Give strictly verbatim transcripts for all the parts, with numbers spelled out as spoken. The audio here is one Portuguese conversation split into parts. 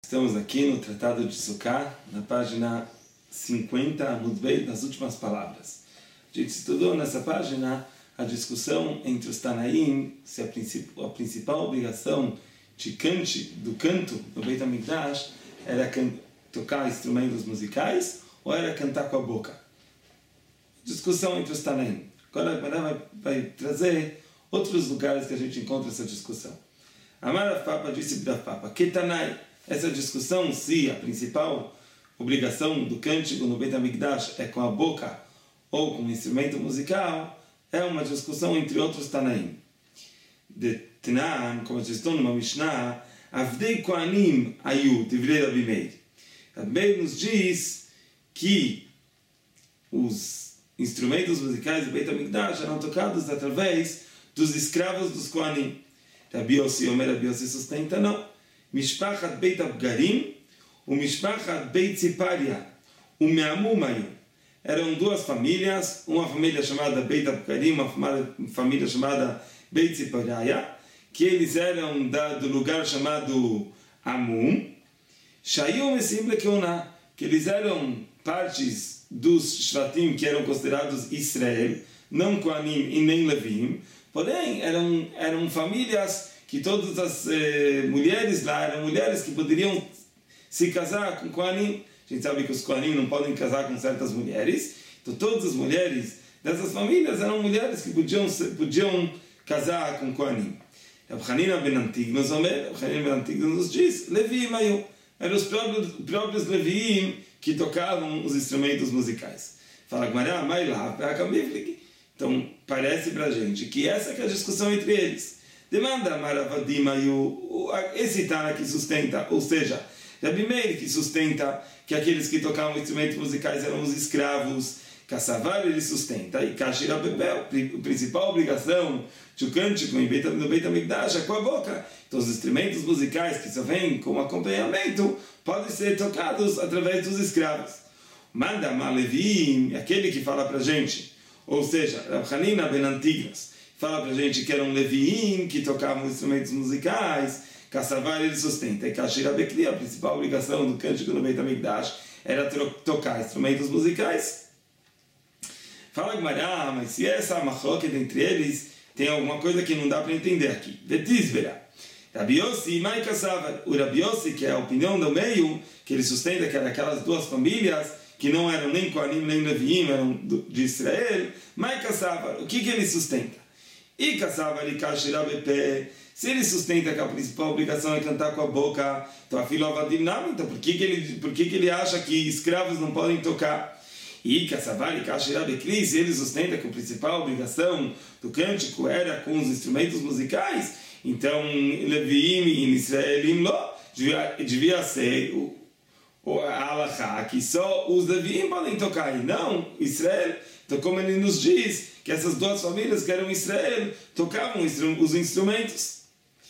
Estamos aqui no Tratado de Sukkah, na página cinquenta, Amud Beit, nas últimas palavras. A gente estudou nessa página a discussão entre os Tanaim, se a, princip a principal obrigação de cante, do canto no Beit HaMikdash era tocar instrumentos musicais ou era cantar com a boca. Discussão entre os Tanaim. Agora a Gemara vai, vai trazer outros lugares que a gente encontra essa discussão. Amar Rav Papa disse para Rav Papa, que Tanai, essa discussão se a principal obrigação do cântico no Beit HaMikdash é com a boca ou com um instrumento musical, é uma discussão entre outros Tanaim. De Tanan, como vocês estão numa Mishnah, Avdei Kohanim Ayu, Divrei Rabi Meir. Rabi Meir nos diz que os instrumentos musicais do Beit HaMikdash eram tocados através dos escravos dos Kohanim. Rabi Yossi, Omer Rabi Yossi sustenta, não. Mishpachat Beit Abgarim, o Mishpachat Beit Ziparia, o Me'amumayu. Eram duas famílias, uma família chamada Beit Abgarim, uma família chamada Beit Ziparia, que eles eram da, do lugar chamado Amum, Shayum e Simple Keuna, que eles eram partes dos Shvatim que eram considerados Israel, não Kohanim e nem Levim, porém eram, eram famílias que todas as eh, mulheres lá eram mulheres que poderiam se casar com Kohanim. A gente sabe que os Kohanim não podem casar com certas mulheres, então todas as mulheres dessas famílias eram mulheres que podiam, podiam casar com Kohanim. Rav Hanina ben Antignos, Rav Hanina ben Antignos nos diz, Levi Mayu, eram os próprios, próprios Leviim que tocavam os instrumentos musicais. Fala Gemara, Mailav, Be'akamivlik. Então parece pra gente que essa que é a discussão entre eles. Demanda Maravadimayu, esse Tana que sustenta, ou seja, Rabi Meir que sustenta que aqueles que tocavam instrumentos musicais eram os escravos, Kassavar ele sustenta, e Kashira Bebel, a principal obrigação de o cântico no Beit HaMikdash é com a boca. Então os instrumentos musicais que só vêm como acompanhamento podem ser tocados através dos escravos. Manda Malevim, aquele que fala pra gente, ou seja, Rav Hanina ben Antignos, fala pra gente que eram Leviim, que tocavam instrumentos musicais, Kassavar ele sustenta, e Kashira Bekli, a principal obrigação do cântico no Beit HaMikdash era tocar instrumentos musicais. Fala Gemara, mas se essa machloket entre eles tem alguma coisa que não dá para entender aqui. Vetisvera. Rabi Yossi e Mai Kassavar. O Rabi Yossi, que é a opinião do meio, que ele sustenta que eram aquelas duas famílias que não eram nem Kohanim nem Leviim, eram de Israel, Mai Kassavar. O que que ele sustenta? E Kassavar e Kashira Bepe. Se ele sustenta que a principal obrigação é cantar com a boca, então a filha Avadim não, então por que que ele, por que que ele acha que escravos não podem tocar? E Kassavar e Kashira Bekli, se ele sustenta que a principal obrigação do cântico era com os instrumentos musicais, então Leviim e Israelim lo, devia, devia ser o, o, a halakha, que só os Leviim podem tocar, e não Israel. Então como ele nos diz, que essas duas famílias que eram Israel, tocavam os instrumentos.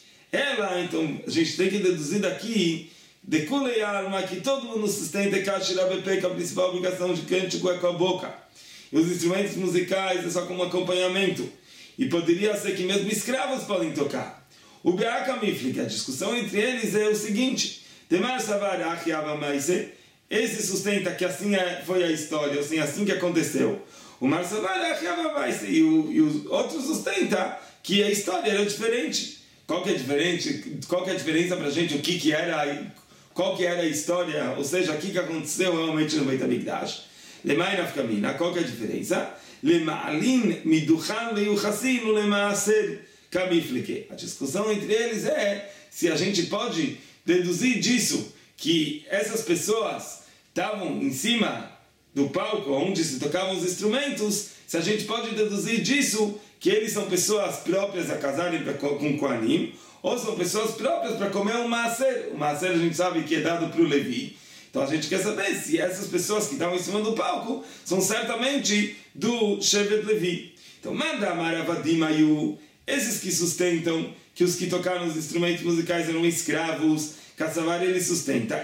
Ela, então, a gente tem que deduzir daqui, de Kulei Alma, que todo mundo sustenta que a principal obrigação de cântico é com a boca. E os instrumentos musicais é só como acompanhamento. E poderia ser que mesmo escravos podem tocar. O Be'akamifli, que a discussão entre eles é o seguinte: Temar Savar Achiava Maise, esse sustenta que assim foi a história, assim, assim que aconteceu. O Mar Savar Achiava Maise, e os outros sustentam que a história era diferente. Qual que é diferente? Qual que é a diferença para a gente? O que que era? Qual que era a história? Ou seja, o que que aconteceu realmente no Beit HaMikdash? Lemay nafkamina. Qual que é a diferença? Lema'alin miduchan leyuchasin ulema'aser kamiflike. A discussão entre eles é se a gente pode deduzir disso que essas pessoas estavam em cima do palco onde se tocavam os instrumentos, se a gente pode deduzir disso que eles são pessoas próprias a casarem com Kohanim, ou são pessoas próprias para comer um maaser. O maaser a gente sabe que é dado para o Levi. Então a gente quer saber se essas pessoas que estavam em cima do palco são certamente do Shevet Levi. Então manda Maravadimayu, esses que sustentam que os que tocaram os instrumentos musicais eram escravos, Kassavar ele sustenta.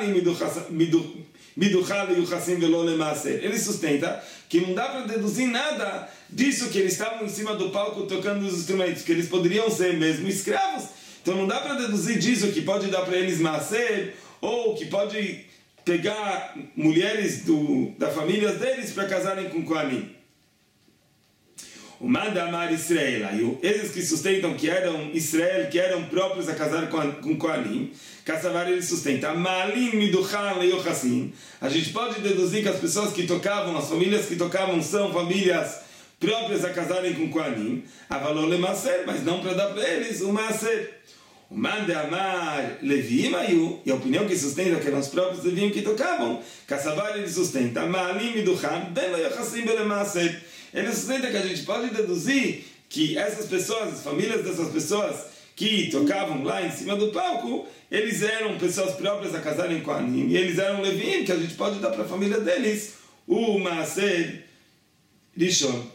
Ele sustenta que não dá para deduzir nada disso que eles estavam em cima do palco tocando os instrumentos, que eles poderiam ser mesmo escravos. Então não dá para deduzir disso que pode dar para eles maaser ou que pode pegar mulheres do, da família deles para casarem com Kohanim. O manda amar Israel, e esses que sustentam que eram Israel, que eram próprios a casar com, com Kohanim, Kassavar ele sustenta, Malim miduchan leyochassim. A gente pode deduzir que as pessoas que tocavam, as famílias que tocavam, são famílias próprias a casarem com Kohanim, avalou le maser, mas não para dar para eles o maser. O manda amar Leviim ayu, e a opinião que sustenta que eram os próprios Leviim que tocavam, Kassavar ele sustenta, Malim miduchan ben leyochassim bele maser. Ele sustenta que a gente pode deduzir que essas pessoas, as famílias dessas pessoas que tocavam lá em cima do palco, eles eram pessoas próprias a casarem com Kohanim, e eles eram Leviim, que a gente pode dar para a família deles o Maaser Rishon.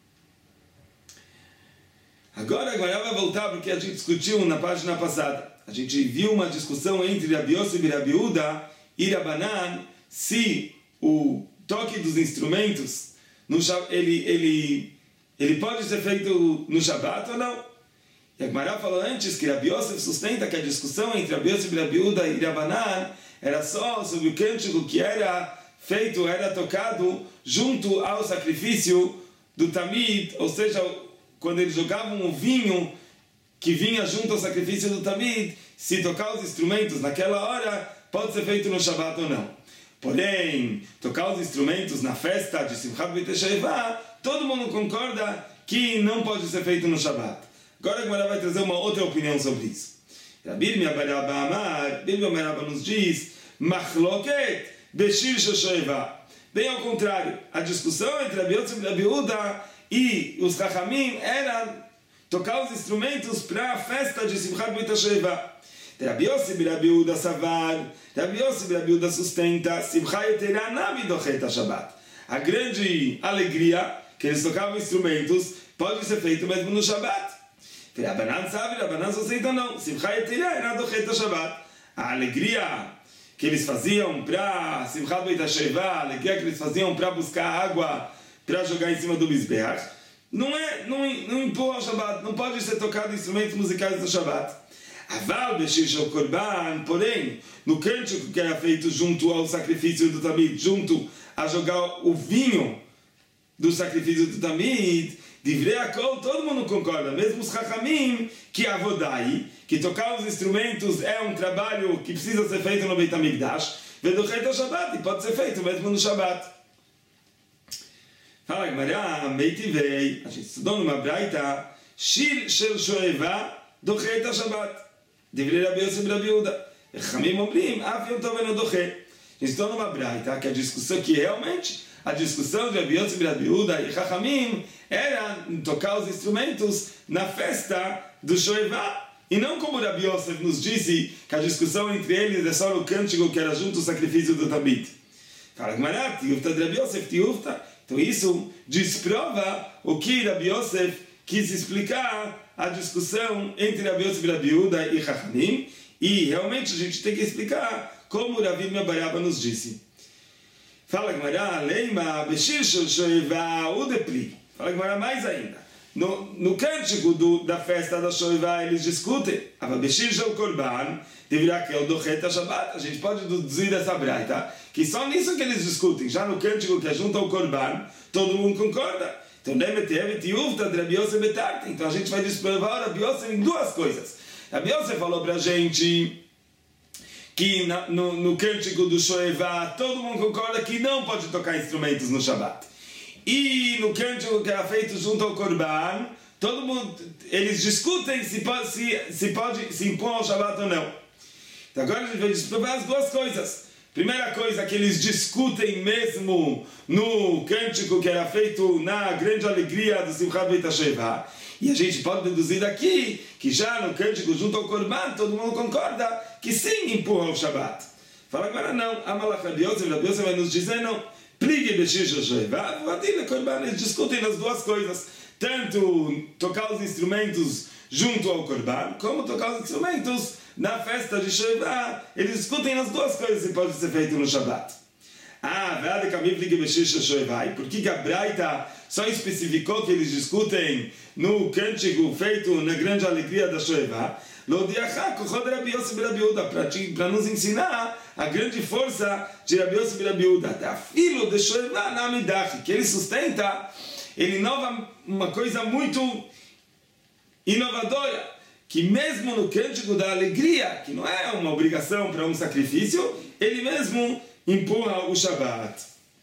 Agora a Gemara vai voltar porque a gente discutiu na página passada. A gente viu uma discussão entre Rabi Yosef e Rabi Yehuda e Rabanan se o toque dos instrumentos no, ele, ele, ele pode ser feito no Shabat ou não. E a Gemara falou antes que Rabi Yosef sustenta que a discussão entre Rabi Yosef e Rabi Yehuda e Rabanan era só sobre o cântico que era feito, era tocado junto ao sacrifício do Tamid, ou seja, quando eles jogavam o vinho que vinha junto ao sacrifício do Tamid, se tocar os instrumentos naquela hora, pode ser feito no Shabat ou não. Porém, tocar os instrumentos na festa de Simchat Beit Sheva, todo mundo concorda que não pode ser feito no Shabat. Agora a Gemara vai trazer uma outra opinião sobre isso. Rabi Me'abaraba Amar, Rabi Me'abaraba nos diz, Machloket Beshir Shosheva. Bem ao contrário, a discussão entre Rabi Yosef e Rabi Yehuda e os Chachamim era tocar os instrumentos para a festa de Simchat Beit Sheva. Rabi Yosef e Rabi Yehuda Savar, Rabi Yosef e Rabi Yehuda sustenta, Simcha Yetera Nami Dochet HaShabbat. A grande alegria que eles tocavam instrumentos pode ser feito mesmo no Shabat. Rabanan sabe, Rabanan sustenta não. Simcha Yetera era Dochet HaShabbat. A alegria que eles faziam para Simchat Beit Sheva, a alegria que eles faziam para buscar água, para jogar em cima do Mizbeach, não é, não, não impõe ao Shabat, não pode ser tocado instrumentos musicais no Shabat. Aval Beshir Shel Korban, porém, no cântico que era feito junto ao sacrifício do Tamid, junto a jogar o vinho do sacrifício do Tamid, Divrei Akol, todo mundo concorda, mesmo os Chachamim, que Avodai, que tocar os instrumentos é um trabalho que precisa ser feito no Beit HaMikdash, Vedochet HaShabbat, e pode ser feito mesmo no Shabat. Fala, Gemara, Meitivei, a gente estudou numa braita, Shir Shel Shoeva, Dochet HaShabbat. Deveria Rabi Yosef e Rabi Yehuda. Chamim Omrim, Af Yom Tov Eno Doche. A gente está numa braita, que a discussão que realmente, a discussão de Rabi Yosef e Rabi Yehuda e Chachamim era tocar os instrumentos na festa do Shoeva. E não como Rabi Yosef nos disse que a discussão entre eles é só no cântico que era junto ao sacrifício do Tamid. Fala, Gemara, Tiufta de Rabi Yosef, Tiufta. Então isso desprova o que Rabi Yosef quis explicar a discussão entre Rabi Yosef e Rabi Yehuda e Chachamim, e realmente a gente tem que explicar como Rabi Me'abaraba nos disse. Fala Gemara, Leima, Beshir Shel Shoeva, Udepli. Fala Gemara mais ainda. No, no cântico do, da festa da Shoeva eles discutem, Ava Beshir Shel Korban, deverá que é o Dochet HaShabbat. A gente pode deduzir dessa braita que só nisso que eles discutem, já no cântico que é junto ao Korban, todo mundo concorda. Então, então a gente vai desprovar Rabi Yosef em duas coisas. Rabi Yosef falou para a gente que na, no, no cântico do Shoeva todo mundo concorda que não pode tocar instrumentos no Shabat. E no cântico que era feito junto ao Korban, todo mundo, eles discutem se pode se, se, pode, se impõe ao Shabat ou não. Então agora a gente vai desprovar as duas coisas. Primeira coisa que eles discutem mesmo no cântico que era feito na grande alegria do Simchat Beit Sheva. E a gente pode deduzir daqui que já no cântico junto ao Korban todo mundo concorda que sim empurra o Shabat. Fala agora não. Amalach Rabi Yosef, Rabi Yosef vai nos dizer não. Pligue Beshir Shel Shoeva, Vadile Korban. Eles discutem as duas coisas. Tanto tocar os instrumentos junto ao Korban, como tocar os instrumentos na festa de Shoeva. Eles discutem as duas coisas se pode ser feito no Shabat. Ah, verdade, e por que a Braita só especificou que eles discutem no cântico feito na grande alegria da Shoeva? para nos ensinar a grande força de Rabi Yossi ben Rabi Yehuda. Filho de Shoeva Namidach, que ele sustenta, ele inova uma coisa muito inovadora, que mesmo no cântico da alegria, que não é uma obrigação para um sacrifício, ele mesmo empurra o Shabat.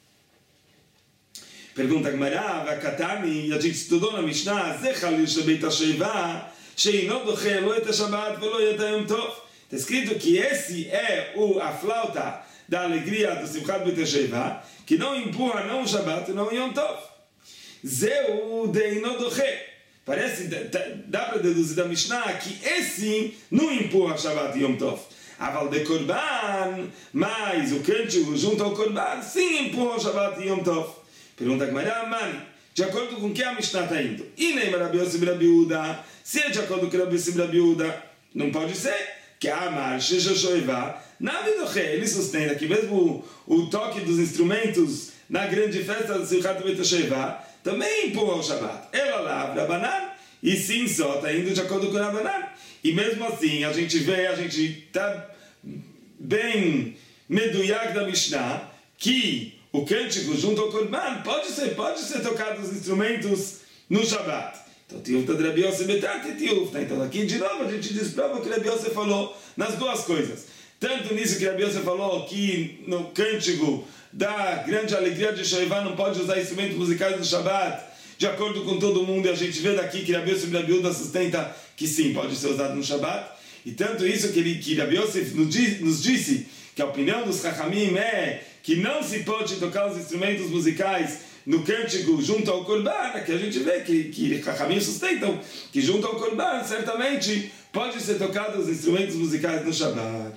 Pergunta Gemara, Vakatami, a gente estudou na Mishnah, Zechalil Shabbat Sheva, Sheino Doche Lo Et Shabbat Velo Et Yom Tov. Está escrito que esse é o, a flauta da alegria do Simchat Beit Sheva, que não empurra não o Shabbat, não o Yom Tov. Zeu Deino Doche. Parece, dá para deduzir da Mishnah que esse não empurra Shabbat e Yom Tov. Aval de Korban, mas o cântico junto ao Korban, sim empurra Shabbat e Yom Tov. Pergunta Gemara, Mani, de acordo com que a Mishnah está indo? E nem Rabi Yossi ben Rabi Yehuda, se é de acordo com Rabi Yossi ben Rabi Yehuda, não pode ser que a Amar, Shesha Shoeva, na Vidoche, ele sustenta que mesmo o, o toque dos instrumentos na grande festa do Simchat Beit Sheva também empurra o Shabbat. Ela lá, Rabanan, e sim só está indo de acordo com o Rabanan. E mesmo assim, a gente vê, a gente está bem meduyak da Mishnah, que o cântico junto ao Korban pode ser, pode ser tocado os instrumentos no Shabbat. Então, Tiuf de Rabi Yossi Betat e Tiuf. Então, aqui de novo a gente desprova o que Rabi Yossi falou nas duas coisas. Tanto nisso que Rabi Yossi falou que no cântico da grande alegria de Shoeva não pode usar instrumentos musicais no Shabbat, de acordo com todo mundo, e a gente vê daqui que Rabi Yossi ben Rabi Yehuda sustenta que sim, pode ser usado no Shabbat. E tanto isso que, ele, que Rabi Yossi nos disse que a opinião dos Chachamim é que não se pode tocar os instrumentos musicais no cântico junto ao Korban, que a gente vê que, que Chachamim sustentam que junto ao Korban, certamente, pode ser tocado os instrumentos musicais no Shabbat.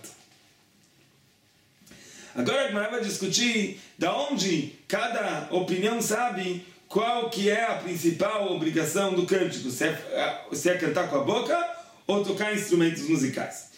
Agora a Gemara vai discutir da onde cada opinião sabe qual que é a principal obrigação do cântico, se é, se é cantar com a boca ou tocar instrumentos musicais.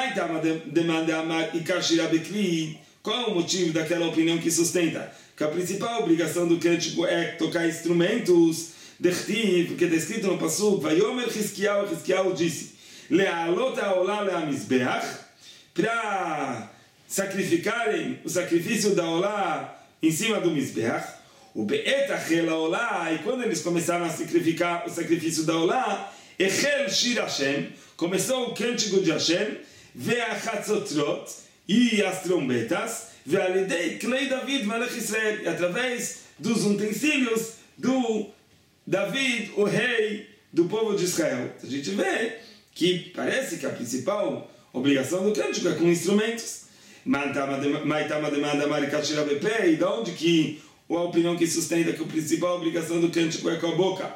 Qual é o motivo daquela opinião que sustenta que a principal obrigação do cântico é tocar instrumentos? Porque está escrito no Pasuk, Vayomer Chizkiyahu, Chizkiyahu disse, Le'alot ha'olah le'amizbeach, para sacrificarem o sacrifício da olá em cima do Mizbeach, o Be'et achel ha'olah, e quando eles começaram a sacrificar o sacrifício da olá, Echel Shir Hashem, começou o cântico de Hashem, Ve'achatzotrot, e as trombetas, Ve'alidei Klei David Melech Israel, e através dos utensílios do David, o rei do povo de Israel. A gente vê que parece que a principal obrigação do cântico é com instrumentos. Maitama demanda maricachira bepe, e de onde que a opinião que sustenta que a principal obrigação do cântico é com a boca?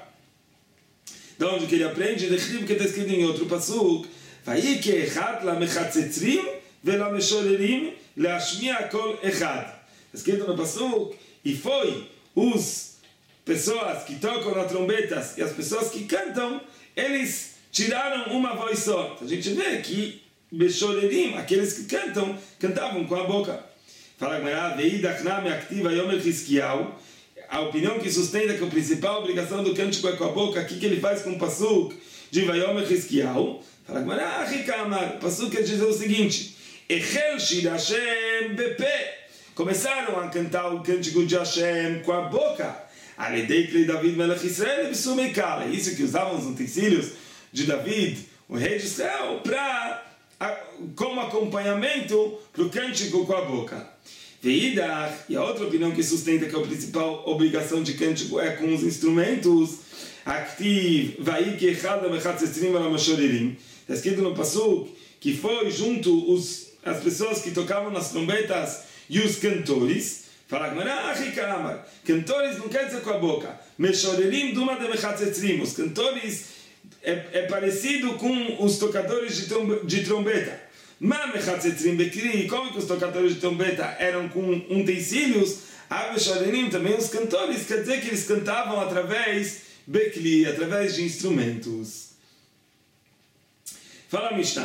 De onde que ele aprende? Dechliv, que está escrito em outro pasuk, Vayike echad la mechatzetzrim ve la meshorerim leashmiya kol echad. Está escrito no pasuk, e foi os pessoas que tocam na trombetas e as pessoas que cantam, eles tiraram uma voz só. A gente vê que Beshorerim, aqueles que cantam, cantavam com a boca. Fala Gemara, Veidachname activa Yomer Chizkiyahu, a opinião que sustenta que a principal obrigação do cântico é com a boca, o que ele faz com o pasuk de Vayomer Chizkiyahu? Fala Gemara, Rikamar, o pasuk quer dizer o seguinte, Echel Shir Hashem bepe, começaram a cantar o cântico de Hashem com a boca. Aledei Klei David Melech Israel B'sumekal, é isso que usavam os utensílios de David, o rei de Israel, para como acompanhamento para o cântico com a boca. Veidach, e a outra opinião que sustenta que a principal obrigação de cântico é com os instrumentos, Aktiv, Vaike Echad Mechatzetzrim Alamashoririm, está escrito no pasuk que foi junto os, as pessoas que tocavam nas trombetas e os cantores. Fala Gemara, cantores não quer dizer com a boca, Meshoririm Duma de Mechatzetzrim, os cantores É, é parecido com os tocadores de, trombe, de trombeta. Como que os tocadores de trombeta eram com utensílios, também os cantores, quer dizer que eles cantavam através bekli, através de instrumentos. Fala Mishnah,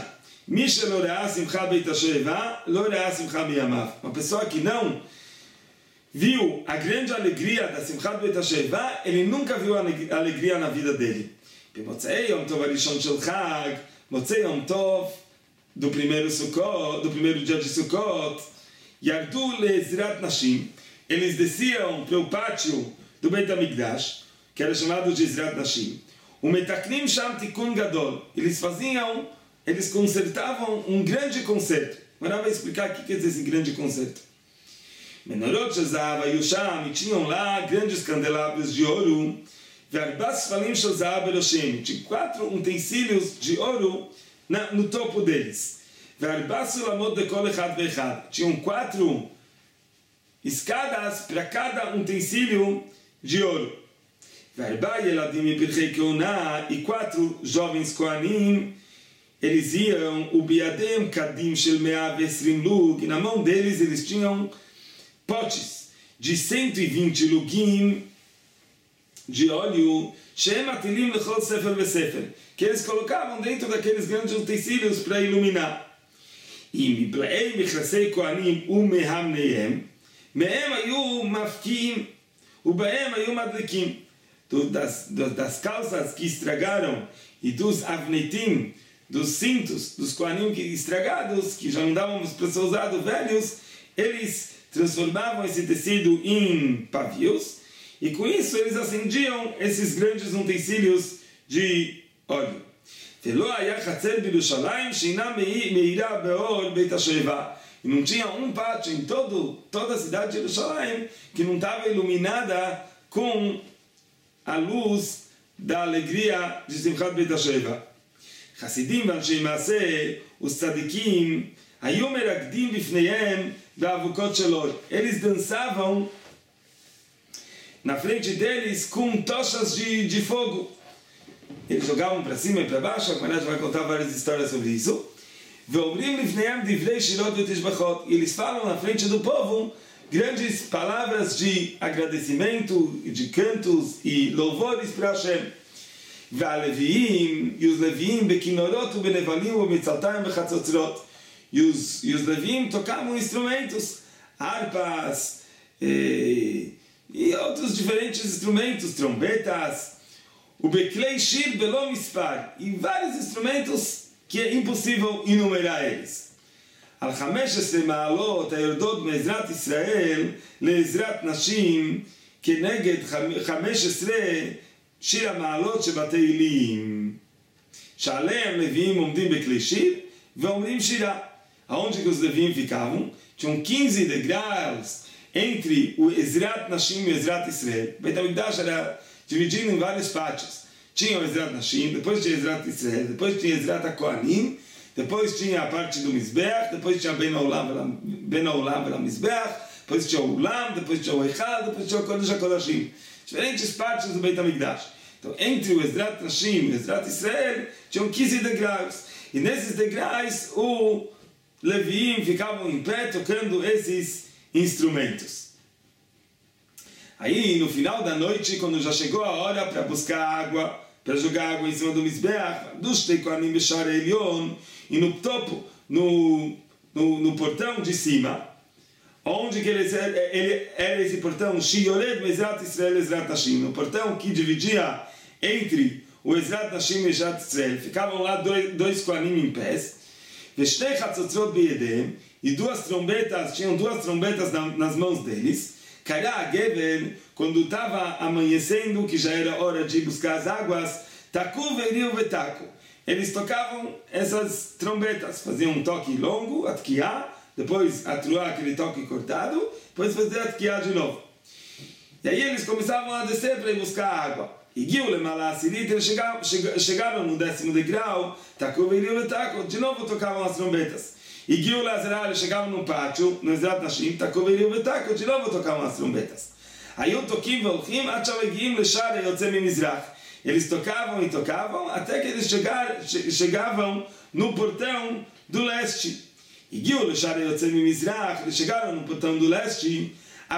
uma pessoa que não viu a grande alegria da Simchat Beit HaSheva, ele nunca viu a alegria na vida dele. במוצאי יום טוב הראשון של חג, Motzei Yom Tov, do primeiro Sukkot, do primeiro dia de Sukkot, Yardu le'ezrat nashim, eles desciam para o pátio do Beit HaMikdash, que era chamado de Ezrat Nashim. O metaknim sham tikun gadol, eles faziam, eles consertavam um grande concerto. Agora vai explicar o que quer dizer esse grande concerto. Menorot shezav yusham, e tinham lá grandes candelabros de ouro, ve'arbas falim shezav beroshim, tinha quatro utensílios de ouro na, no topo deles. Ve'arbas sulamot dekol echad ve'echad, tinham quatro escadas para cada utensílio de ouro. E quatro jovens Kohanim, eles iam, o biadem kadim shel mea vesrim lug, e na mão deles eles tinham potes de cento e vinte lugim de óleo, shem atilim lechol sefer vesefer, que eles colocavam dentro daqueles grandes utensílios para iluminar. E miblaei mechrasei Kohanim umehamneiem, mehem ayu mafkim, ubahem ayu madlikim. Das, das calças que estragaram e dos avnetim, dos cintos, dos kohanim estragados, que já não davam para ser usados, velhos, eles transformavam esse tecido em pavios, e com isso eles acendiam esses grandes utensílios de óleo. E não tinha um pátio em todo, toda a cidade de Jerusalém que não estava iluminada com a luz da alegria de Simchat Beit HaSheva. Chassidim ואנשי מעשה וצדיקים היו מרקדים בפניהם באבוקות של אור. Eles dançavam na frente deles com tochas de, de fogo. Eles jogavam para cima e para baixo. A Gemara vai contar várias histórias sobre isso. ואומרים לפניהם דברי שירות ותשבחות. E eles falam na frente do povo grandes palavras de agradecimento, de cantos e louvores para Hashem. E os leviim bekinorot ubenevalim ubetzaltaim bechatzotzrot. E os leviim tocavam instrumentos, harpas e, e outros diferentes instrumentos, trombetas, ubeklei shir belo mispar, e vários instrumentos que é impossível enumerar eles. על חמש עשרה מעלות היורדות מעזרת ישראל לעזרת נשים כנגד חמש עשרה שיר המעלות שבתהילים שעליהם לוויים עומדים בכלי שיר ואומרים שירה. Aonde que os leviim ficavam? Tinham quinze degraus entre o Ezrat Nashim e o Ezrat Israel. O Beit HaMikdash era dividido em vários pátios. Tinha o Ezrat Nashim, depois tinha o Ezrat Israel, depois tinha o Ezrat HaKohanim, depois tinha a parte do Mizbeach, depois tinha Ben Haolam e Mizbeach, depois tinha o Ulam, depois tinha o Eichal, depois tinha o Kodesh HaKodashim. Diferentes partes do Beit HaMikdash. Então, entre o Ezrat Nashim e o Ezrat Israel, tinham quinze degraus. E nesses degraus, o Leviim ficavam em pé tocando esses instrumentos. Aí, no final da noite, quando já chegou a hora para buscar água, para jogar água em cima do Mizbeach, dos Teikoanim Beshar Elion, e no topo, no, no, no portão de cima, onde que ele, ele era esse portão? Shiyored Mezrat Israel Ezrat Nashim, no portão que dividia entre o Ezrat Nashim e Ezrat Israel, ficavam lá dois, dois Koanim em pés, Veshtei Chatzotzrot Beyedem, e duas trombetas, tinham duas trombetas na, nas mãos deles. Kara Gevel, quando estava amanhecendo, que já era hora de buscar as águas, Taku Veriu Vetaku. Eles tocavam essas trombetas, faziam um toque longo, atkiá, depois atruá, aquele toque cortado, depois fazer atkiá de novo. E aí eles começavam a descer para ir buscar água. E Giule Malasirit, eles chegavam, chegaram no décimo degrau, Taku Veriu Vetaku, de novo tocavam as trombetas. E Giule Azerá, eles chegavam no pátio, no Ezrat Nashim, Taku Veriu Vetaku, de novo tocavam as trombetas. Aí o toquim volchim, Atchalegim Leshare Yotzem Mizrach. Eles tocavam e tocavam até que eles chegar, che, chegavam no portão do leste. E eles chegaram no portão do leste.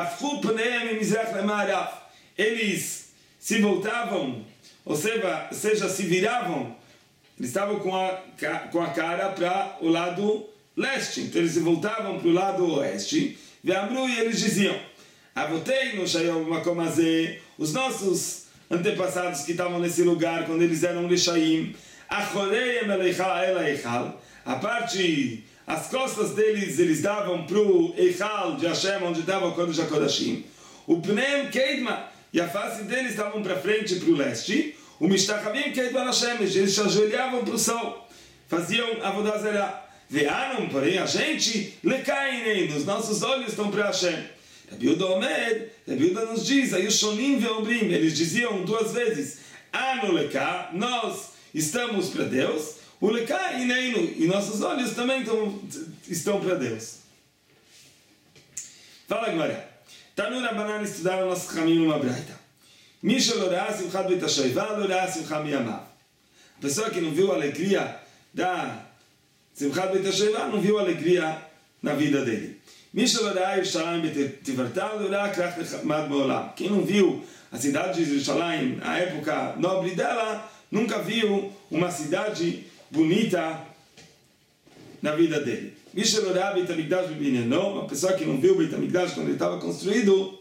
Eles se voltavam, ou seja, seja se viravam. Eles estavam com a, com a cara para o lado leste. Então eles se voltavam para o lado oeste. E eles diziam: os nossos antepassados que estavam nesse lugar, quando eles eram Reshaim, Achoreim el Eichal, a parte, as costas deles, eles davam para o Eichal de Hashem, onde estava o Kodesh HaKodashim. O Pneim Keidma, e a face deles estavam para frente e para o leste. O Mishtachavim Keidma Hashem, eles se ajoelhavam para o sol, faziam Avodah Zarah. Vearam, porém, a gente, Lekainem, os nossos olhos estão para Hashem. Rabi Yehuda Omer, Rabi Yehuda nos diz, aí os Shonim ve'omrim, eles diziam duas vezes, Anu Leka, nós estamos para Deus, o Leka Ineinu, e nossos olhos também estão, estão para Deus. Fala agora. Tanu Rabbanan estudaram nosso caminho numa braita. Mishel Orá Simchat Beit HaShoivah, Orá Simchat Miyamav. A pessoa que não viu a alegria da Simchat Beit HaShoivah não viu a alegria na vida dele. Mishel Orá Yerushalayim Betivartah, Orá Krach Mad Me'olam. Quem não viu a cidade de Jerusalém, a época nobre dela, nunca viu uma cidade bonita na vida dele. Mishel Orá Beit HaMikdash B'Binyanon, uma pessoa que não viu o Beit HaMikdash quando ele estava construído,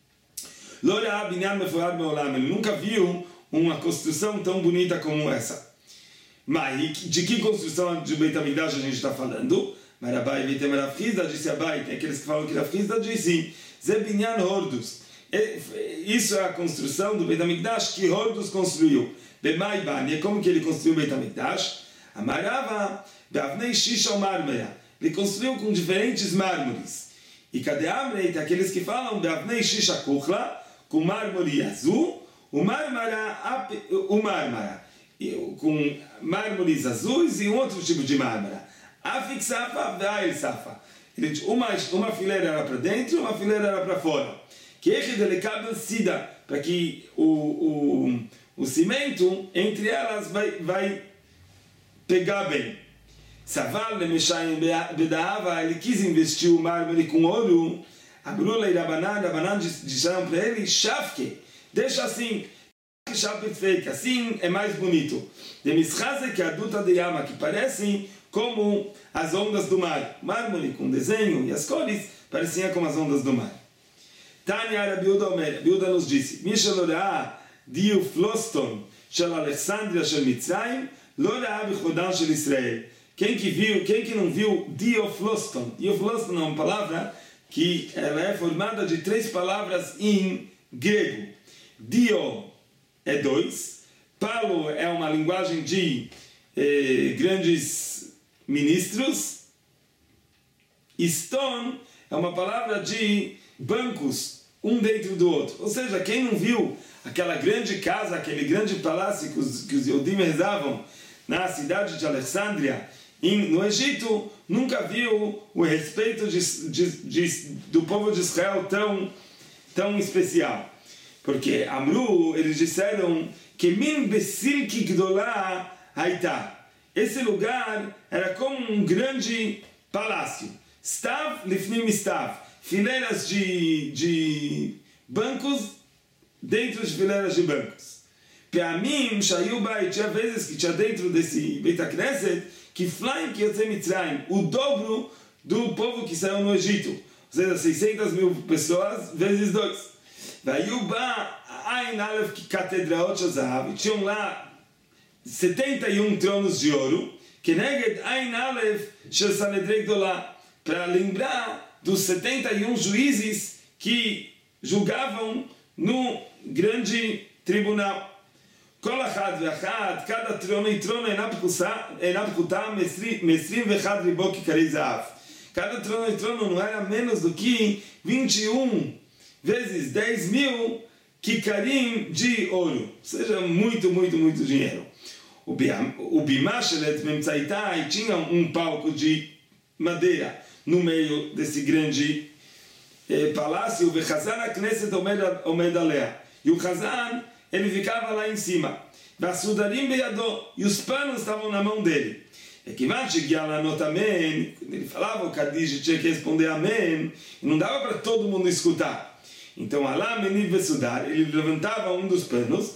Lorá Binyan Meforad Me'olam, ele nunca viu uma construção tão bonita como essa. Mas de que construção de Beit HaMikdash a gente está falando? Mas Abai Vitem Rav Chizda disse Abai, tem aqueles que falam que Rav Chizda disse Ze Binyan Hordus. Isso é a construção do Beit HaMikdash que Hordus construiu. Bemai Bani, como que ele construiu o Beit HaMikdash? Amarava Beavnei Shisha Marmera. Ele construiu com diferentes mármores. E cadê Amrei? Tem aqueles que falam Beavnei Shisha Kuchla, com mármore azul, o Marmara, o Marmara, com mármores azuis e um outro tipo de mármara. Afik Safa, Ve'ail Safa. Uma, uma fileira era para dentro e uma fileira era para fora. Que é sida, para que o, o, o cimento entre elas vai, vai pegar bem. Saval Lemeshayim Bedahava, ele quis investir o mármore com ouro. Abrula e Rabanan, Rabanan disseram para ele, Shafke, deixa assim, que assim é mais bonito. De Mischaze, que a duta de Yama, que parecem como as ondas do mar. Mármore com desenho e as cores pareciam como as ondas do mar. Tanya Rabi Yehuda Omer, Rabi Yehuda nos disse, Mishel Orá Dio Floston Shel Alexandria Shel Mitzrayim Lo Orá Bichodan Shel Israel. Quem que viu, quem que não viu Diofloston? Diofloston é uma palavra que ela é formada de três palavras em grego. Dio é dois, palo é uma linguagem de eh, grandes ministros, ston é uma palavra de bancos, um dentro do outro. Ou seja, quem não viu aquela grande casa, aquele grande palácio que os, que os Yodim rezavam na cidade de Alexandria, no Egito, nunca viu o respeito de, de, de, do povo de Israel tão, tão especial. Porque Amru, eles disseram que min besilki gdolá haitá. Esse lugar era como um grande palácio. Stav lifnim stav. Fileiras de, de bancos dentro de fileiras de bancos. Peamim shayu bai, tinha vezes que tinha dentro desse Beit HaKnesset que flaim que Yotzei Mitzrayim, o dobro do povo que saiu no Egito. Ou seja, seiscentas mil pessoas vezes dois. Vaiuba Ain Aleph que Catedraot Shazahav, tinham lá setenta e um tronos de ouro, que neged Ain Aleph Shel Sanedrei Gdolá, para lembrar dos setenta e um juízes que julgavam no grande tribunal. Kol achad ve'achad, cada trono e trono enapkutam mesrim ve'chad ribo kikarei zahav. Cada trono e trono não era menos do que vinte e um vezes dez mil kikarim de ouro. Ou seja, muito, muito, muito dinheiro. O Bimah shelet memtzaitai tinha um palco de madeira no meio desse grande eh, palácio. Ve'chazan ha'knesset omed alea. E o Chazan, ele ficava lá em cima. Vasudarim beyado, e os panos estavam na mão dele. É que amém, quando ele falava o Kaddish tinha que responder amém, e não dava para todo mundo escutar. Então, Alá meniv vesudar, ele levantava um dos panos,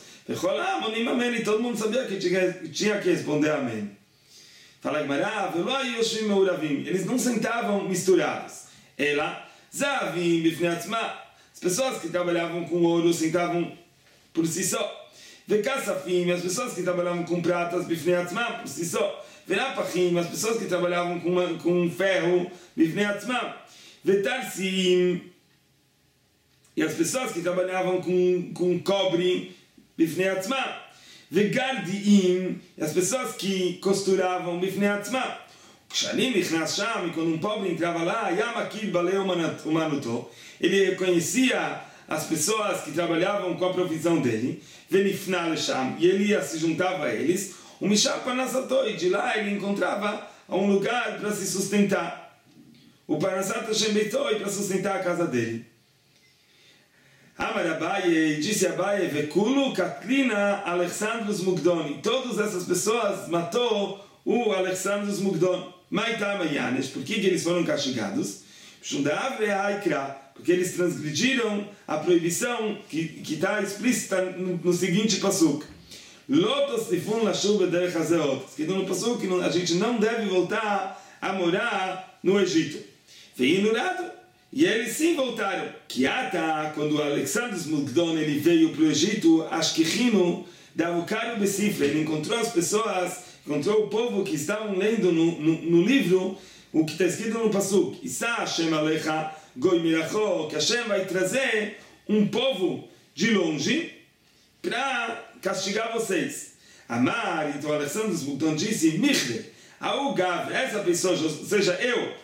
e todo mundo sabia que tinha, tinha que responder amém. Fala Gemara, eles não sentavam misturados. Ela, zavim bifnei atzma, as pessoas que trabalhavam com ouro sentavam por si só. Vekassafim, as pessoas que trabalhavam com pratas, bifnei atzmam, por si só. Venapachim, as pessoas que trabalhavam com, com ferro, bifnei atzmam. Vetarsim, e as pessoas que trabalhavam com, com cobre, bifnei atzmam. Vegardiim, e as pessoas que costuravam, bifnei atzmam. Kshanim ichnas sham, e quando um pobre entrava lá, yamakil balei umanuto, ele reconhecia as pessoas que trabalhavam com a profissão dele, venifnal sham, e ele ia se juntava a eles, o mishar panasato, e de lá ele encontrava um lugar para se sustentar. O panasat Hashem beitoi, para sustentar a casa dele. Amar Abaye, disse Abaye, vekulu katlina Alexandros Mugdoni. Todas essas pessoas matou o Alexandros Mugdon. Maitama Yanesh, por que eles foram castigados? Porque eles transgrediram a proibição que está explícita no, no seguinte pasuk. Lotos tifun lashuv bederech hazeot. Escrito no pasuk que a gente não deve voltar a morar no Egito. Veinurado. E eles sim voltaram. Kiata, quando o Alexandros Mugdon ele veio para o Egito, Ashkechino, Davukaru Besifre, ele encontrou as pessoas, encontrou o povo que estavam lendo no, no, no livro o que está escrito no pasuk. Isa Hashem Alecha Goi Miracho, que Hashem vai trazer um povo de longe para castigar vocês. Amar, então Alexandros Mugdon disse, Michde, Augav, essa pessoa, ou seja, eu,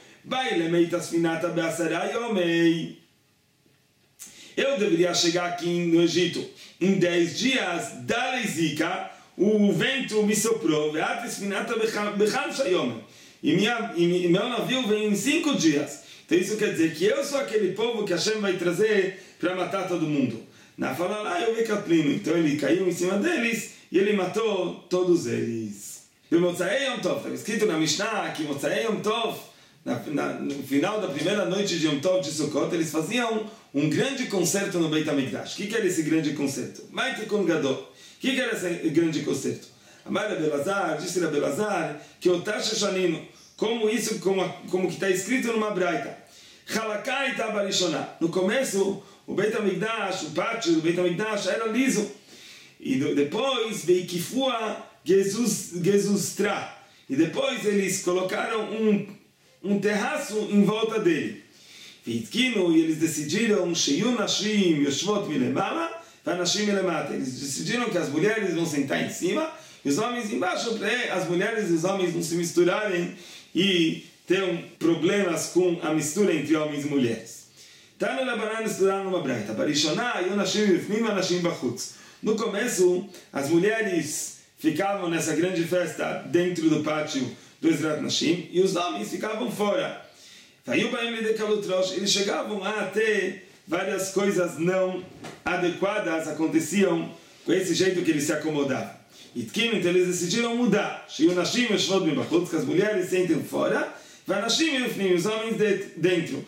eu deveria chegar aqui no Egito em dez dias, Dalezika, o vento me soprou, e, minha, e meu navio vem em cinco dias. Então isso quer dizer que eu sou aquele povo que Hashem vai trazer para matar todo mundo. Na fala lá eu vi Caplino, então ele caiu em cima deles e ele matou todos eles. Está escrito na Mishnah que Motzei Yom Tov, Na, na, no final da primeira noite de Yom Tov de Sukkot, eles faziam um grande concerto no Beit HaMikdash. O que, que era esse grande concerto? Maitikon Gadol. O que, que era esse grande concerto? Amar Abelazar, disse Abelazar, que o Tasha Shanino, como isso, como, como que está escrito numa braita. Halakai Tabarishona. No começo, o Beit HaMikdash, o pátio do Beit HaMikdash era liso. E do, depois, Veikifua Gezustra. E depois eles colocaram um um terraço em volta dele. E eles decidiram eles decidiram que as mulheres vão sentar em cima e os homens embaixo, para as mulheres e os homens não se misturarem e ter problemas com a mistura entre homens e mulheres. No começo, as mulheres ficavam nessa grande festa dentro do pátio do Ezrat Nashim, e os homens ficavam fora. Eles chegavam a ter várias coisas não adequadas, aconteciam com esse jeito que eles se acomodavam. Então eles decidiram mudar. Que as mulheres sentem fora, e os homens dentro.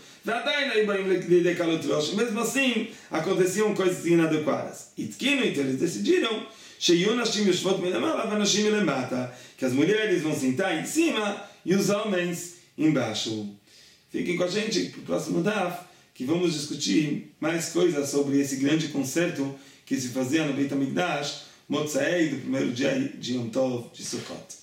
Mesmo assim, aconteciam coisas inadequadas. Então eles decidiram que as mulheres vão sentar em cima e os homens embaixo. Fiquem com a gente para o próximo daf, que vamos discutir mais coisas sobre esse grande concerto que se fazia no Beit HaMikdash, Motzei, do primeiro dia de Yom Tov de Sukkot.